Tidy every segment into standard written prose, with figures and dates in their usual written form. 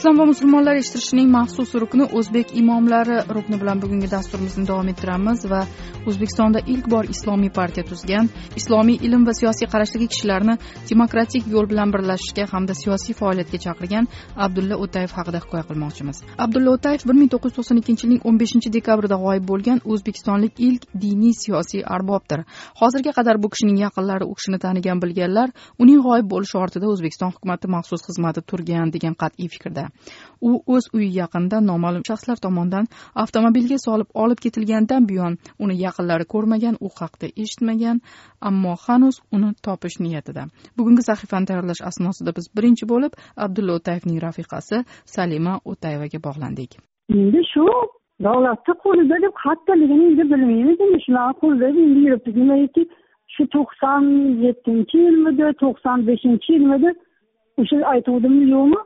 Islom va musulmonlar eshittirishining maxsus rukni o'zbek imomlari rukni bilan bugungi dasturimizni davom ettiramiz va O'zbekistonda ilk bor islomiy partiya tuzgan, islomiy ilm va siyosiy qarashdagi kishilarni demokratik yo'l bilan birlashishga hamda siyosiy faoliyatga chaqirgan Abdulla O'tayev haqida hikoya qilmoqchimiz. Abdulla O'tayev 1992-yilning 15-dekabrida g'oyib bo'lgan o'zbekistonlik ilk diniy siyosiy arbobdir. Hozirga qadar bu kishining yaqinlari u kishini tanigan bilganlar uning g'oyib bo'lishi ortida O'zbekiston hukumati maxsus xizmati turgan degan qat'iy fikrda. U o'z uyi yaqinida noma'lum shaxslar tomonidan avtomobilga solib olib ketilgandan buyon uni yaqinlari ko'rmagan, u haqda eshitmagan, ammo hanuz uni topish niyatida. Bugungi sahifani tayyorlash asnosida biz birinchi bo'lib Abdulla O'tayevning rafiqasi Salima O'tayevaga bog'landik. Endi shu davlatda qo'lida deb xattaligini endi bilmaymiz, shular qo'lida endi yuribdi. Demakki, shu 97-yilmidi, 95-yilmidi o'sha aytuvdimmi yo'qmi?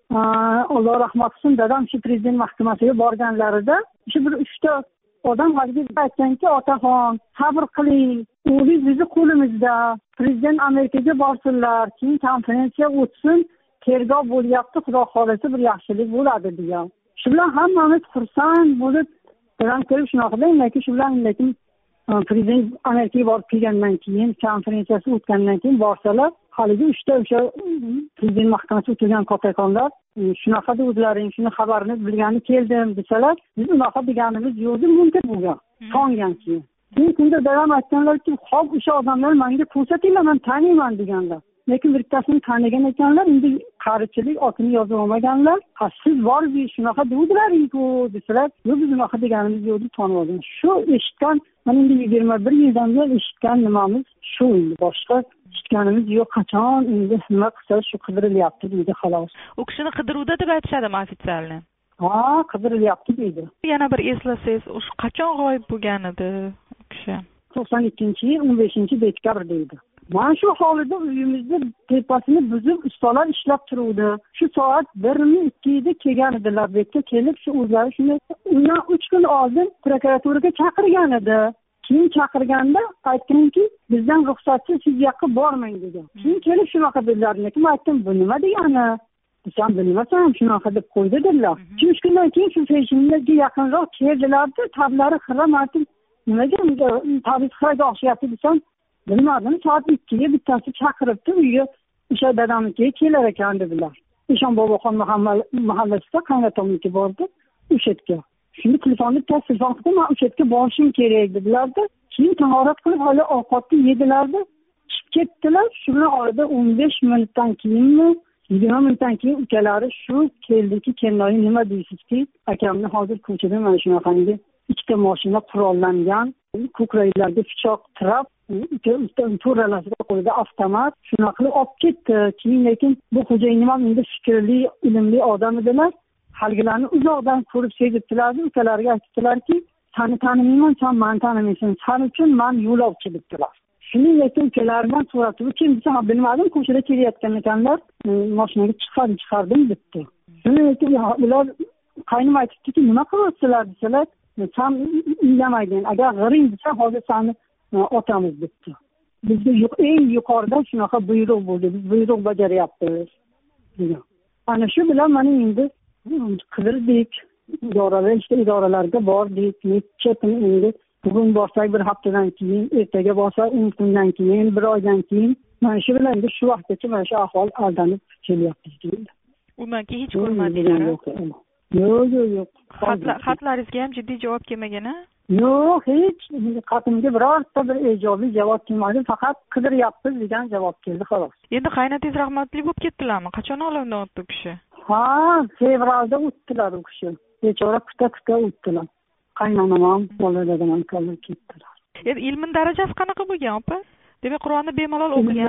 Alloh rahmat qilsin, dadam shu prezident mahkamasiga borganlarida shu bir 3 ta odam haliga aytganki, otaxon, sabr qiling, o'g'lingiz bizni qo'limizda, prezident Amerikaga borsinlar, keyin konferensiya o'tsin, tergov bo'lyapti, xudo xolasa bir yaxshilik bo'ladi degan. Shu bilan hammamiz xursand bo'lib, dadam kelib shunaqa deydi, shu bilan lekin prezident Amerikaga borib kelgandan keyin, konferensiyasi o'tgandan keyin borsalar, haligi 3 ta o'sha prezident mahkamasi o'tgan qotakonlar shunaqa o'zlaring shuni xabarini bilgani keldim desalar, biz unaqa deganimiz yo'qdi, mumkin bo'lgan. Songan keyin. Kunda dadam aytganlarki, "Xo'p, o'sha odamlar menga ko'rsatinglar, men taniyman" deganlar. Lekin biriktasini tanigan ekanlar, endi qarichilik otini yozib olmaganlar. "Ha, siz borsiz, shunaqa dedilaring-ku" desalar, "Yo'q, biz unaqa deganimiz yo'qdi, tanib oldim." Shu eshitgan, mana endi 21 yildan beri eshitgan nimamiz shu, boshqa eshitganimiz yo'q. Qachon endi nima qilsa shu qidirilyapti deydi, xolos. U kishini qidiruvda deb aytishadimi ofitsialni? Ha, qidirilyapti deydi. Yana bir eslasangiz, o'sha qachon g'oyib bo'lgan edi u kishi? 92-yil 15-dekabr deydi. Mana shu holida uyimizda tepasini buzib ustalar ishlab turuvdi. Shu soat 1-2 kelgan edilar. Bekka kelib shu o'zlari shuni undan 3 kun oldin prokuraturaga chaqirgan edi. Keyin chaqirganda aytganki, bizdan ruxsatsiz siz yoqqa bormang degan. Keyin kelib shunaqa dedilar. Lekin aytdim, bu nima degani? Sen bilmasam shunaqa deb qo'ydi dedilar. 3 kundan keyin shu peshinlarga yaqinroq keldilar-da, tablari xiram aytdim. Nimaga tabiz xiraga o'xshayapti desam, bilmadim. Soat 2ga bittasi chaqiribdi, uyga o'sha dadamnikiga kelar ekan dedilar. Eshon Boboxon mahallasida qaynotamniki bordi, o'sha yerga. Shuni telefonni telefon qildim, men o'sha yerga borishim kerak dedilar-da. Keyin tahorat qilib hali ovqatni yedilar-da, chiqib ketdilar. Shuni orada 15 minutdan keyinmi, 20 minutdan keyin ukalari shu keldiki, "Kennoyi nima deysizki, akamni hozir ko'chada mana shunaqangi 2 ta mashina qurollangan, ko'kraklarga pichoq tirab, to'ralasida qo'lida avtomat, shunaqa qilib olib ketdi. Keyin lekin bu xo'jayinim ham endi fikrli, ilmli odam edilar. Halgilarni uzoqdan ko'rib sezibdilar, ukalariga aytdilarki, "Seni tanimayman, sen meni tanimaysan. Sen uchun men yo'lovchi" dedilar. Shuni lekin ukalaridan so'radi, "Kim desa, bilmadim, ko'chada kelayotgan ekanlar, mashinaga chiqardim" debdi. Shuni lekin ular qaynım aytibdiki, "Nima qilyapsizlar" desalar, "Sen indamayding. Agar g'iring desa, hozir seni otamiz" debdi. Bizga eng yuqoridan shunaqa buyruq bo'ldi. Biz buyruq bajaryapmiz degan. Ana shu bilan mana endi qidirdik, idoralarga bordik. Necha kun endi bugun borsak bir haftadan keyin, ertaga borsak 10 kundan keyin, bir oydan keyin, mana shu bilan endi shu vaqtgacha mana shu ahvol aldanib kelyapti deydi. Undan keyin hech ko'rmadinglar? Yo'q. Xatlaringizga ham jiddiy javob kelmagan-a? Yo'q, hech xatimga birorta bir ijobiy javob kelmadi, faqat qidiryapmiz degan javob keldi, xolos. Endi qaynotangiz rahmatli bo'lib ketdilarmi? Qachon olamdan o'tdi u kishi? Ha, fevralda o'tdilar u kishi. Bechora kuta o'tdilar. Qaynonam ham, bolalardan ham qolib ketdilar. Endi ilmin darajasi qanaqa bo'lgan, opa? Demak, Qur'onni bemalol o'qigan.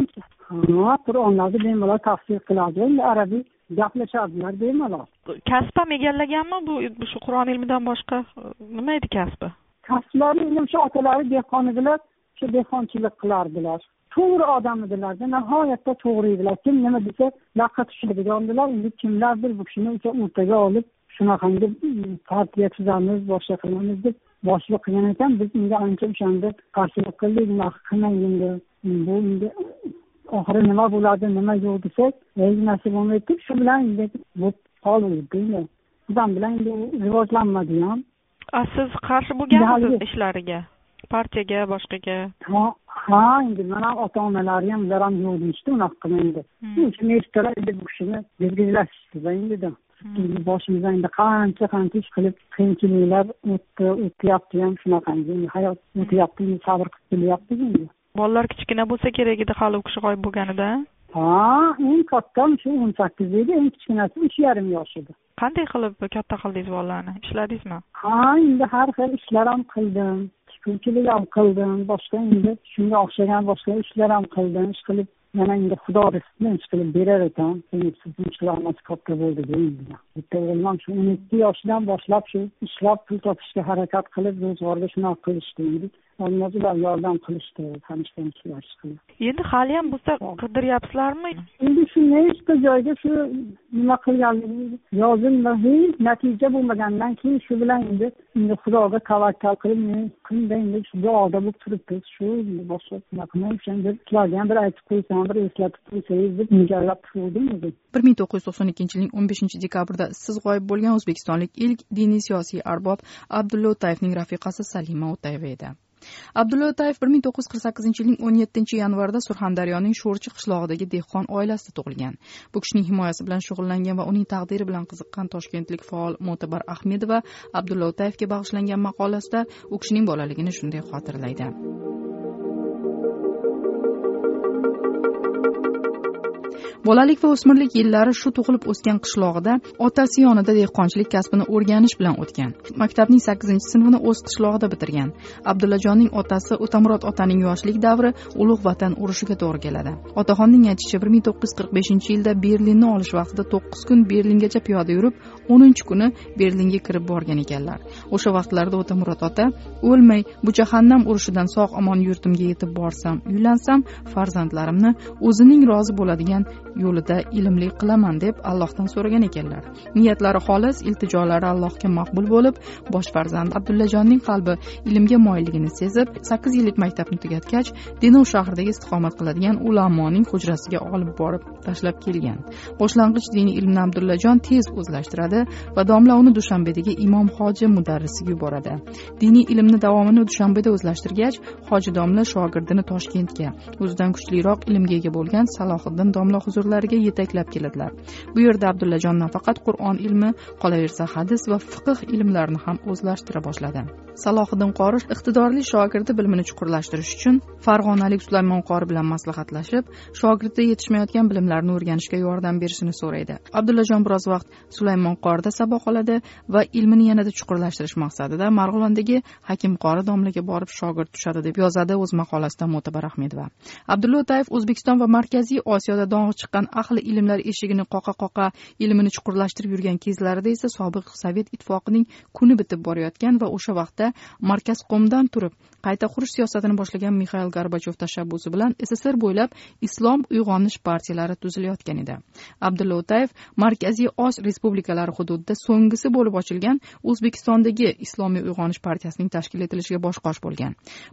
Ha, Qur'onni bemalol tafsir qiladi, arabiy gaplashadilar bemalol. Kasb ham egallaganmi bu shu Qur'on ilmidan boshqa? Nima edi kasbi? Kasblari endi shu otalari dehqon edilar, shu dehqonchilik qilardilar. To'g'ri odam edilar, nihoyatda to'g'ri edilar. Kim nima desa, laqqa tushiradigandilar. Endi kimlardir bu kishini o'rtaga olib, shunaqangi partiya tuzamiz, boshqa qilamiz deb boshliq qilgan ekan. Biz unga ancha o'shanda qarshilik qildik, nima qilmang endi. Bu endi oxiri nima bo'ladi, nima yo'q desak, hech narsa bo'lmaydi. Shu bilan bu qoluvdi. Bundan bilan endi rivojlanmadi ham. Siz qarshi bo'lganmisiz ishlariga, partiyaga, boshqaga? Ha, endi mana ota-onalari ham ular ham yo'q deyishdi, unaqa qilmaydi. Shuning ertalar endi bu kishini belgilashdi endi. Boshimizdan endi qancha ish qilib qiyinchiliklar o'tyapti ham shunaqangi. Endi hayot o'tyapti, sabr qilib kelyapmiz endi. Bolalar kichkina bo'lsa kerak edi hali u kishi g'oyib bo'lganida. Eng kattam shu 18 edi, eng kichkinasi 3,5 yosh edi. Qanday qilib katta qildingiz bolalarni? Ishladingizmi? Endi har xil ishlar ham qildim. Tikuvchilik ham qildim. Boshqa endi shunga o'xshagan boshqa ishlar ham qildim. Ish qilib yana endi Xudo rizqni ish qilib berar ekan. Sizning ishlarimiz katta bo'ldi deydi. Bitta o'g'lim ham shu 12 yoshidan boshlab shu ishlab pul topishga harakat qilib ro'zg'orga shunaqa qilishdi. Ular yordam qilishdi, tanishgan kishilar qilib. Endi hali ham bo'lsa qidiryapsizlarmi? Endi shu nechta joyga shu nima qilganligini yozdim va hech natija bo'lmagandan keyin shu bilan endi Xudoga tavakkal qilib, qanday endi shu duoda bo'lib turibmiz. Shu boshqa nima qilmayman, deb sizlarga ham bir aytib qo'ysam, bir eslatib qo'ysangiz deb mijallab turdim. 1992-yilning 15-dekabrda siz g'oyib bo'lgan o'zbekistonlik ilk diniy siyosiy arbob Abdulla O'tayevning rafiqasi Salima O'tayeva edi. Abdulla O'tayev 1948-yilning 17-yanvarida Surxondaryoning Sho'rchi qishlog'idagi dehqon oilasida tug'ilgan. Bu kishining himoyasi bilan shug'ullangan va uning taqdiri bilan qiziqqan toshkentlik faol Mo'tabar Ahmedova Abdulla O'tayevga bag'ishlangan maqolasida u kishining bolaligini shunday xotirlaydi. Bolalik va o'smirlik yillari shu tug'ilib o'sgan qishlog'ida otasi yonida dehqonchilik kasbini o'rganish bilan o'tgan. Maktabning 8-sinfini o'z qishlog'ida bitirgan. Abdullajonning otasi O'tamurod otaning yoshlik davri Ulug' Vatan urushiga to'g'ri keladi. Otaxonning aytishicha 1945-yilda Berlinni olish vaqtida 9 kun Berlingacha piyoda yurib, 10-kuni Berlinga kirib borgan ekanlar. O'sha vaqtlarda O'tamurod ota o'lmay, bu jahannam urushidan sog'-omon yurtimga yetib borsam, uylansam, farzandlarimni o'zining rozi bo'ladigan yo'lida ilmli qilaman deb Allohdan so'ragan ekanlar. Niyatlari xolis, iltijolari Allohga maqbul bo'lib, bosh farzand Abdullajonning qalbi ilmga moyilligini sezib, 8 yillik maktabni tugatgach, Denov shahridagi istiqomat qiladigan ulamoning hujrasiga olib borib tashlab kelgan. Boshlang'ich diniy ilmni Abdullajon tez o'zlashtiradi va domla uni Dushanbedagi imom hoji mudarrisiga yuboradi. Diniy ilmni davomini Dushanbeda o'zlashtirgach, hoji domla shogirdini Toshkentga, o'zidan kuchliroq ilmga ega bo'lgan Salohiddin domla huzurlariga yetaklab keladilar. Bu yerda Abdullajon nafaqat Qur'on ilmi, qolaversa hadis va fiqh ilmlarini ham o'zlashtira boshladi. Salohiddin qori iqtidorli shogirdi bilimini chuqurlashtirish uchun farg'onalik Sulaymon qori bilan maslahatlashib, shogirdi yetishmayotgan bilimlarni o'rganishga yordam berishini so'raydi. Abdullajon biroz vaqt Sulaymon qorida saboq oladi va ilmini yanada chuqurlashtirish maqsadida Marg'ilondagi Hakim qori domlaga borib shogird tushadi deb yozadi o'z maqolasida Mo'tabar Ahmedova. Abdulla O'tayev O'zbekiston va Markaziy Osiyoda dong'i chiqqan ahli ilmlar eshigini qoqa ilmini chuqurlashtirib yurgan kezlarida esa sobiq Sovet ittifoqining kuni bitib borayotgan va o'sha vaqtda markaz qomdan turib qayta qurish siyosatini boshlagan Mixail Gorbachov tashabbusi bilan SSR bo'ylab islom uyg'onish partiyalari tuzilayotgan edi. Abdulla O'tayev Markaziy Osiyo respublikalari hududida so'nggisi bo'lib ochilgan O'zbekistondagi Islomiy uyg'onish partiyasining tashkil etilishiga bosh-qosh bo'lgan.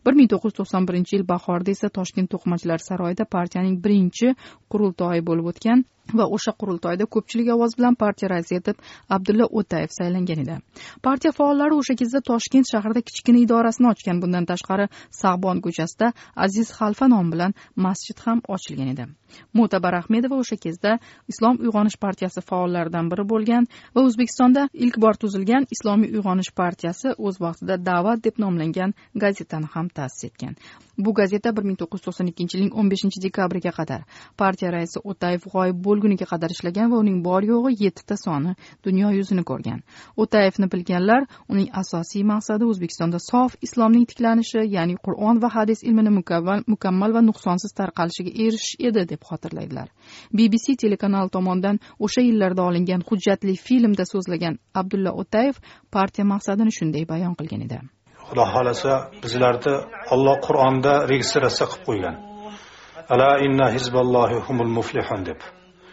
1991-yil bahorda esa Toshkent to'qimachilar saroyida partiyaning birinchi qurultoyi bo'lib o'tgan va o'sha qurultoyda ko'pchilik ovoz bilan partiya raisi etib Abdulla O'tayev saylangan edi. Partiya faollari o'sha kezda Toshkent shahrida kichkina idorasini ochgan. Bundan tashqari Sag'bon ko'chasida Aziz Xalfa nom bilan masjid ham ochilgan edi. Mo'tabar Ahmedova o'sha kezda Islom uyg'onish partiyasi faollaridan biri bo'lgan va O'zbekistonda ilk bor tuzilgan Islomiy uyg'onish partiyasi o'z vaqtida Da'vat deb nomlangan gazetani ham ta'sis etgan. Bu gazeta 1992-yilning 15-dekabriga qadar partiya raisi O'tayev g'oyib bo'lguniga qadar ishlagan va uning bor yo'g'i 7 ta soni dunyo yuzini ko'rgan. O'tayevni bilganlar uning asosiy maqsadi O'zbekistonda sof islomning tiklanishi, ya'ni Qur'on va hadis ilmini mukammal va nuqsonsiz tarqalishiga erishish edi deb xotirlaydilar. BBC telekanali tomonidan o'sha yillarda olingan hujjatli filmda so'zlagan Abdulla O'tayev partiya maqsadini shunday bayon qilgan edi. Xudo xolasa bizlarni Alloh Qur'onda registratsiya qilib qo'ygan. Ala inna hizballohi humul muflihun deb.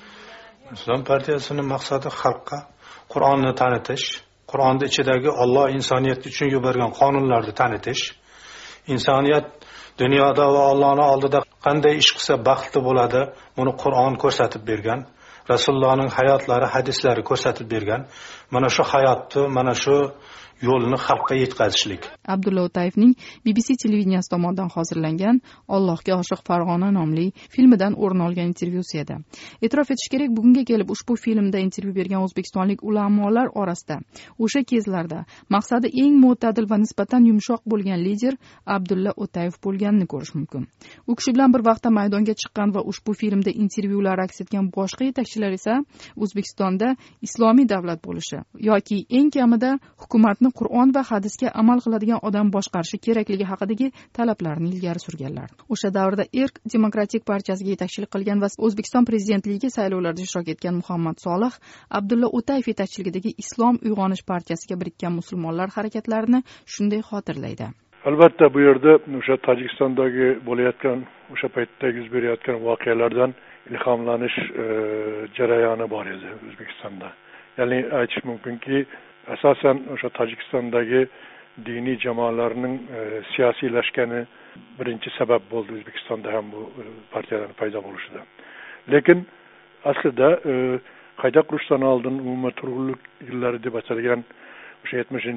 Islom partiyasining maqsadi xalqqa Qur'onni tanitish, Qur'onning ichidagi Alloh insoniyat uchun yuborgan qonunlarni tanitish, insoniyat dunyoda va Allohning oldida qanday ish qilsa baxtli bo'ladi, buni Qur'on ko'rsatib bergan Rasulullohning hayotlari, hadislari ko'rsatib bergan mana shu hayotni, mana shu yo'lni xalqqa yetkazishlik. Abdulla O'tayevning BBC televideniyasi tomonidan hozirlangan Allohga oshiq Farg'ona nomli filmidan o'rin olgan intervyusi edi. E'tirof etish kerak, bugunga kelib ushbu filmda intervyu bergan o'zbekistonlik ulamolar orasida o'sha kezlarda maqsadi eng mo'tadil va nisbatan yumshoq bo'lgan lider Abdulla O'tayev bo'lganini ko'rish mumkin. U kishi bilan bir vaqtda maydonga chiqqan va ushbu filmda intervyular aks etgan boshqa yetakchilar esa O'zbekistonda islomiy davlat bo'lishi yoki eng kamida hukumatni Qur'on va hadisga amal qiladigan odam boshqarishi kerakligi haqidagi talablarni ilgari surganlar. O'sha davrda Erk Demokratik partiyasiga yetakchilik qilgan va O'zbekiston prezidentligiga saylovlarda ishtirok etgan Muhammad Solih Abdulla O'tayev yetakchiligidagi Islom uyg'onish partiyasiga birikkan musulmonlar harakatlarini shunday xotirlaydi. Albatta bu yerda o'sha Tojikistondagi bo'layotgan, o'sha paytda yuz berayotgan voqealardan ilhomlanish jarayoni bor edi O'zbekistonda. Ya'ni aytish mumkinki, asosan o'sha Tojikistondagi diniy jamoalarning siyosiylashgani birinchi sabab bo'ldi O'zbekistonda ham bu partiyalarning paydo bo'lishida. Lekin aslida qayta qurishdan oldin umuman turg'unlik yillari deb atalgan o'sha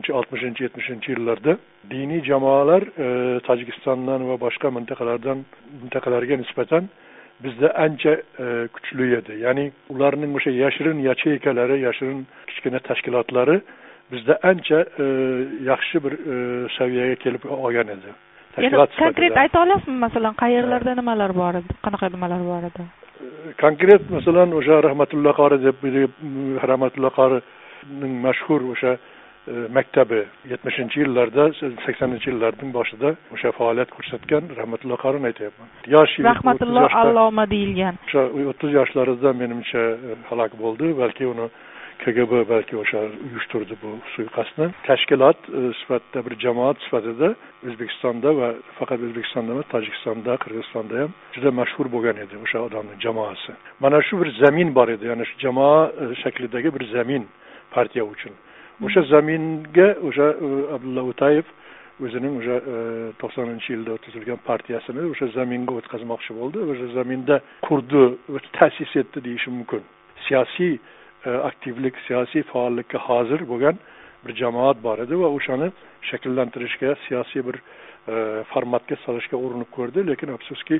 60-70 yillarda diniy jamoalar Tojikistondan va boshqa mintaqalarga nisbatan bizda ancha kuchli edi. Ya'ni ularning o'sha yashirin yacheykalari, yashirin kichkina tashkilotlari bizda ancha yaxshi bir saviyaga kelib olgan edi. Konkret ayta olasizmi, masalan, qayerlarda nimalar bor edi, qanaqa nimalar bor edi? Konkret masalan o'sha Rahmatulloh Qori deb Rahmatulloh Qorining mashhur o'sha maktabi 70-yillarda, 80-yillarning boshida o'sha faoliyat ko'rsatgan Rahmatulloh Qorini aytayapman. Rahmatulloh Alloma deyilgan. O'sha 30 yoshlarida menimcha halok bo'ldi, balki uni KGB balki o'sha uyushtirdi bu suiqasdni. Tashkilot sifatida, bir jamoat sifatida O'zbekistonda va faqat O'zbekistonda emas, Tojikistonda, Qirg'izistonda ham juda mashhur bo'lgan edi o'sha odamning jamoasi. Mana shu bir zamin bor edi, ya'ni shu jamoa shaklidagi bir zamin partiya uchun. O'sha zaminga o'sha Abdulla O'tayev o'zining o'sha 90-yilda tuzilgan partiyasini o'sha zaminga o'tkazmoqchi bo'ldi. O'sha zaminda qurdi va ta'sis etdi deyishim mumkin. Siyosiy aktivlik, siyosiy faollikka hozir bo'lgan bir jamoat bor edi va o'shani shakllantirishga, siyosiy bir formatga solishga urinib ko'rdi, lekin afsuski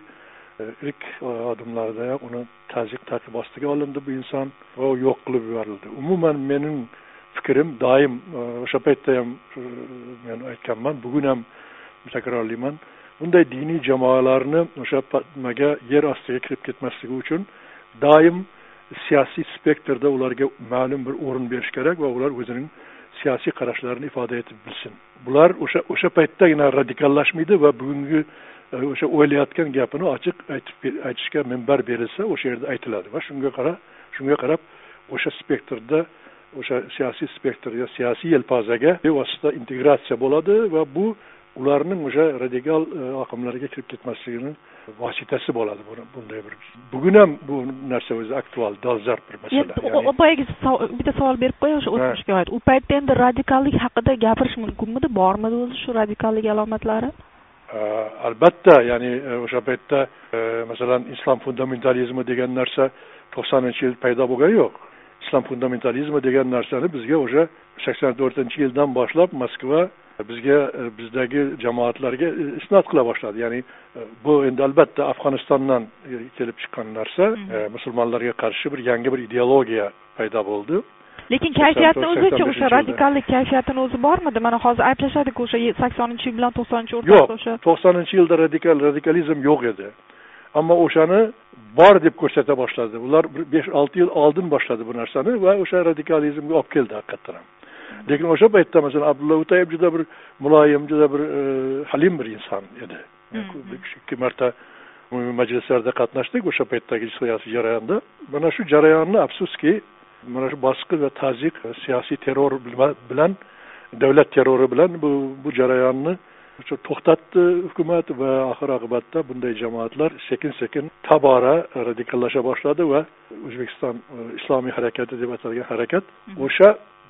ilk odamlarda uni ta'qib ostiga olindi bu inson va yo'q qilib yuborildi. Umuman mening fikrim doim o'sha paytda ham men aytganman, bugun ham takrorlayman. Bunday diniy jamoalarni o'sha nimaga yer ostiga kirib ketmasligi uchun doim siyosiy spektrda ularga ma'lum bir o'rin berish kerak va ular o'zining siyosiy qarashlarini ifoda etib bilsin. Bular o'sha paytdagina radikallashmaydi va bugungi o'sha o'ylayotgan gapini ochiq aytishga minbar berilsa, o'sha yerda aytiladi va shunga qarab o'sha spektrda, o'sha siyosiy spektrga, siyosiy yelpozaga bevosita integratsiya bo'ladi va bu ularning o'sha radikal oqimlarga kirib ketmasligining vositasi bo'ladi. Bunday bir bugun ham bu narsa o'zi aktual, dolzarb bir masala. Boyagi bitta savol berib qo'yay o'sha o'tmishga oid. U paytda endi radikallik haqida gapirish mumkinmidi? Bormidi o'zi shu radikallik alomatlari? Albatta, ya'ni o'sha paytda masalan islom fundamentalizmi degan narsa 90-yil paydo bo'lgani yo'q. Islom fundamentalizmi degan narsani bizga o'sha 84-yildan boshlab Moskva bizdagi jamoatlarga isnod qila boshladi. Ya'ni bu endi albatta Afg'onistondan kelib chiqqan narsa, musulmonlarga qarshi bir yangi bir ideologiya paydo bo'ldi. Lekin kayfiyatni o'zicha, o'sha radikallik kayfiyatini o'zi bormidi? Mana hozir aytishadi-ku o'sha 80-yil bilan 90-yil o'rtasida o'sha. Yo'q, 90-yilda radikalizm yo'q edi. Ammo o'shani bor deb ko'rsata boshladi. Ular 5-6 yil oldin boshladi bu narsani va o'sha radikalizmga olib keldi haqiqatan ham. Lekin o'sha paytda masalan Abdulla O'tayev juda bir muloyim, juda bir halim bir inson edi. Ikki marta majlislarda qatnashdik o'sha paytdagi siyosiy jarayonda. Mana shu jarayonni afsuski mana shu bosqi va tazyiq, siyosiy terror bilan, davlat terrori bilan bu jarayonni to'xtatdi hukumat va oxir oqibatda bunday jamoatlar sekin-sekin tobora radikallasha boshladi va O'zbekiston islomiy harakati deb atalgan harakat o'sha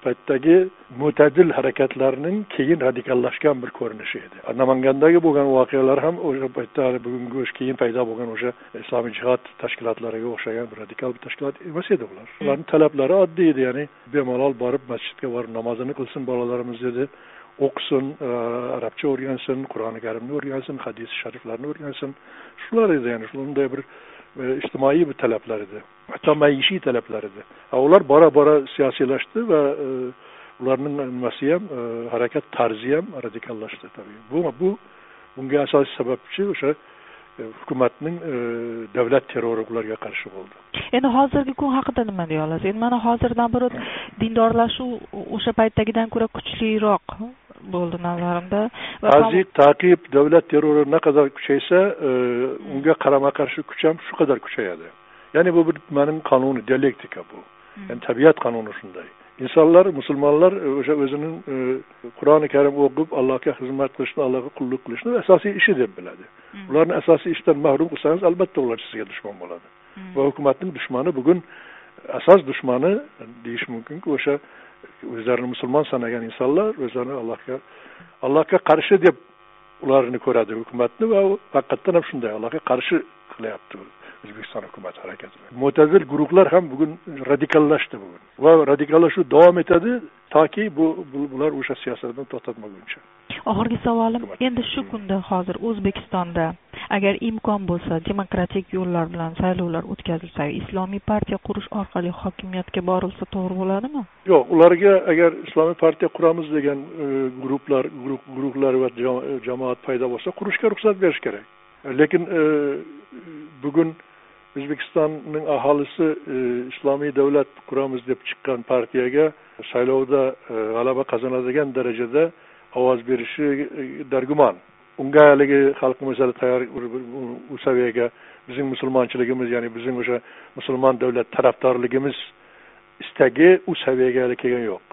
paytdagi mo'tadil harakatlarning keyin radikallashgan bir ko'rinishi edi. Namangandagi bo'lgan voqealar ham o'sha paytda bugungi keyin paydo bo'lgan o'sha islomiy jihad tashkilotlariga o'xshagan bir radikal bir tashkilot emas edi ular. Ularning talablari oddiy edi, ya'ni bemalol borib masjidga borib namozini qilsin bolalarimiz dedi. O'qisin, arabcha o'rgansin, Qur'oni Karimni o'rgansin, hadis shariflarni o'rgansin. Shular edi, ya'ni shunday bir ijtimoiy bir talablar edi. Hatto maishiy talablar edi. Ular bora-bora siyosiylashdi va ularning nimasi ham, harakat tarzi ham radikallashdi tabii. Bunga asosiy sababchi o'sha hukumatning davlat terrori ularga qarshi bo'ldi. Endi hozirgi kun haqida nima deya olasiz? Endi mana hozirdan beri dindorlashuv o'sha paytdagidan ko'ra kuchliroq bo'ldi nazarimda. Ta'zib, ta'qib, davlat terrori naqadar kuchaysa, unga qarama-qarshi kuch ham shu qadar kuchayadi. Ya'ni bu bir mening qonuni, dialektika bu. Yani tabiat qonuni shunday. İnsanlar, musulmonlar o'sha o'zining Qur'oni Karim o'qib, Allohga xizmat qilishni, Allohga qulluq qilishni asosiy ishi deb biladi. Ularni asosiy ishdan mahrum qilsangiz, albatta ular sizga dushman bo'ladi. Va hukumatning dushmani bugun asos dushmani deyish mumkinki, o'sha o'zlarini musulmon sanagan insonlar o'zlarini Allohga qarshi deb ularni ko'radi hukumatni va haqiqatan ham shunday Allohga qarshi qilyapti O'zbekiston hukumat harakati. Mo'tazil guruhlar ham bugun radikallashdi bugun. Va radikallashuv davom etadi toki bular o'sha siyosatdan to'xtatmaguncha. Oxirgi savolim, endi shu kunda hozir O'zbekistonda agar imkon bo'lsa, demokratik yo'llar bilan saylovlar o'tkazilsa, islomiy partiya qurish orqali hokimiyatga borilsa to'g'ri bo'ladimi? Yo'q, ularga agar islomiy partiya quramiz degan guruhlar va jamoat paydo bo'lsa, qurishga ruxsat berish kerak. Lekin bugun O'zbekistonning aholisi islomiy davlat quramiz deb chiqqan partiyaga saylovda g'alaba qozonadigan darajada ovoz berishi dargumon. Unga haligi xalqimiz hali tayyor u saviyaga bizning musulmonchiligimiz, ya'ni bizning o'sha musulmon davlat tarafdorligimiz istagi u saviyaga hali kelgan yo'q.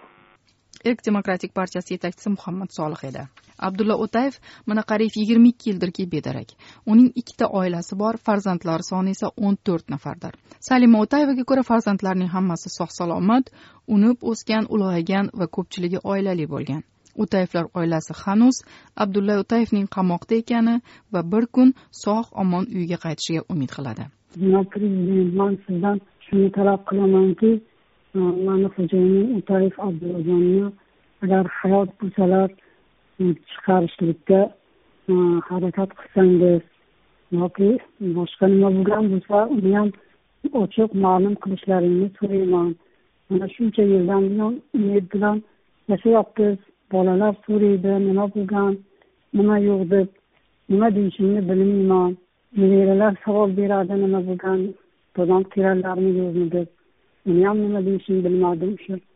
Ilk Demokratik partiyasi yetakchisi Muhammad Solih edi. Abdulla O'tayev mana qariyb 22 yildirki bedarak. Uning ikkita oilasi bor, farzandlari soni esa 14 nafardir. Salima O'tayevaga ko'ra farzandlarning hammasi sog'-salomat, unib o'sgan, ulg'aygan va ko'pchiligi oilali bo'lgan. O'tayevlar oilasi hanuz Abdulla O'tayevning qamoqda ekani va bir kun sog'-omon uyiga qaytishiga umid qiladi. Janob Prezident, men sizdan shuni talab qilamanki, mana xo'jayinim O'tayev Abdullajonni agar hayot bo'lsalar chiqarishlikka harakat qilsangiz yoki boshqa nima bo'lgan bo'lsa uni ham ochiq ma'lum qilishlaringizni so'rayman. Mana shuncha yildan buyon umid bilan yashayapmiz. Bolalar so'raydi, nima bo'lgan, nima yo'q deb, nima deyishimni bilmayman. Nevaralar savol beradi, nima bo'lgan, dadam kelarlarmi yo'qmi deb. Uni ham nima deyishimni bilmadim.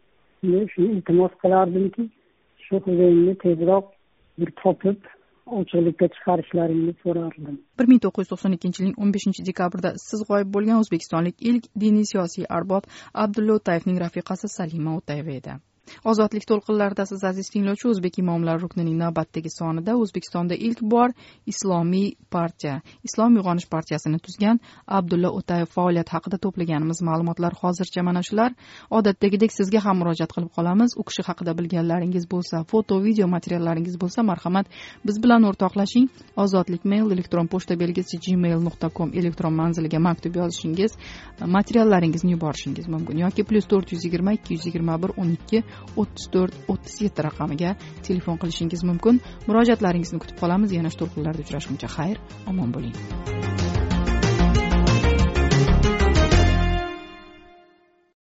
Shuni iltimos qilardimki, shu xo'jayinni tezroq bir topib ochiqlikka chiqarishlarini so'rardim. 1992-yilning 15-dekabrda siz g'oyib bo'lgan o'zbekistonlik ilk diniy siyosiy arbob Abdulla O'tayevning rafiqasi Salima O'tayeva edi. Ozodlik to'lqinlarida siz aziz tinglovchi, o'zbek imomlar ruknining navbatdagi sonida O'zbekistonda ilk bor islomiy partiya, Islom uyg'onish partiyasini tuzgan Abdulla O'tayev faoliyat haqida to'plaganimiz ma'lumotlar hozircha mana shular. Odatdagidek sizga ham murojaat qilib qolamiz. U kishi haqida bilganlaringiz bo'lsa, foto, video materiallaringiz bo'lsa, marhamat biz bilan o'rtoqlashing. Ozodlik mail elektron pochta belgisi gmail.com elektron manziliga maktub yozishingiz, materiallaringizni yuborishingiz mumkin yoki +420 221 12 34 37 raqamiga telefon qilishingiz mumkin. Murojaatlaringizni kutib qolamiz. Yana to'lqinlarda uchrashguncha xayr, omon bo'ling.